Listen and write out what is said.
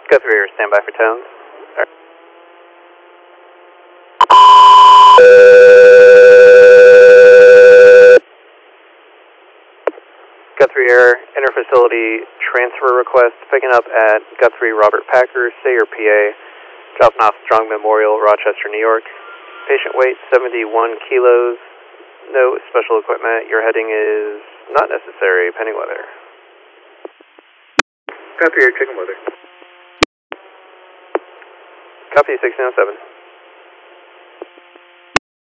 Guthrie, stand by for tones. Guthrie Air, interfacility transfer request, picking up at Guthrie Robert Packer, Sayer, PA, dropping off Strong Memorial, Rochester, New York. Patient weight 71 kilos, no special equipment. Your heading is not necessary, pending weather. Guthrie Air, checking weather. Copy 1607.